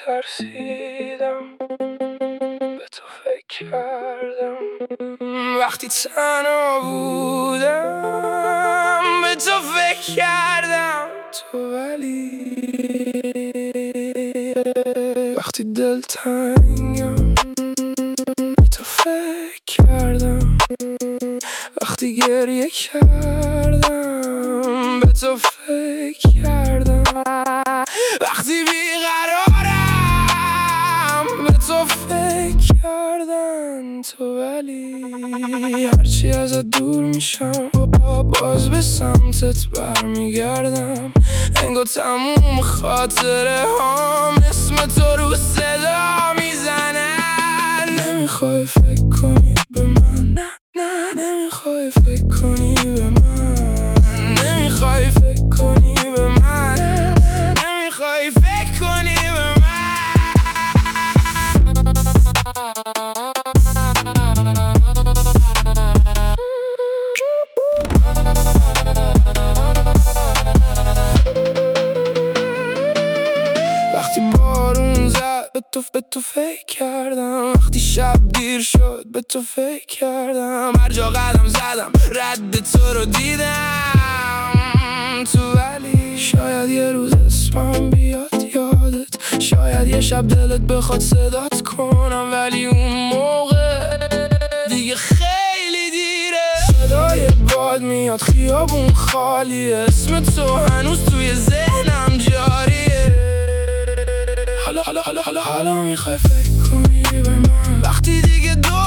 ترسیدم، به تو فکر کردم وقتی تنها بودم، به تو فکر کردم تو ولی وقتی دلتنگم به تو فکر کردم، وقتی گریه کردم به تو فکر کردم، وقتی بیقرارم به تو فکر کردم تو ولی هرچی ازت دور میشم باز به سمتت برمیگردم، انگار تموم خاطره هام اسم تو رو صدا میزنن. نمیخوای فکر کنی به من، نه نمیخوای فکر کنی به من، نمیخوای فکر کنی به من، نمیخوای فکر کنی به من. وقتی بارون زد به تو فکر کردم، وقتی شب دیر شد به تو فکر کردم، هر جا قدم زدم رد تو رو دیدم تو ولی شاید یه روز اسمم بیاد یادت، شاید یه شب دلت بخواد صدات کنم، ولی اون موقع دیگه خیلی دیره. صدای باد میاد خیابون خالیه، اسم تو هنوز توی ذهنم جاریه. حالا میخوای فکر کنی به من، وقتی دیگه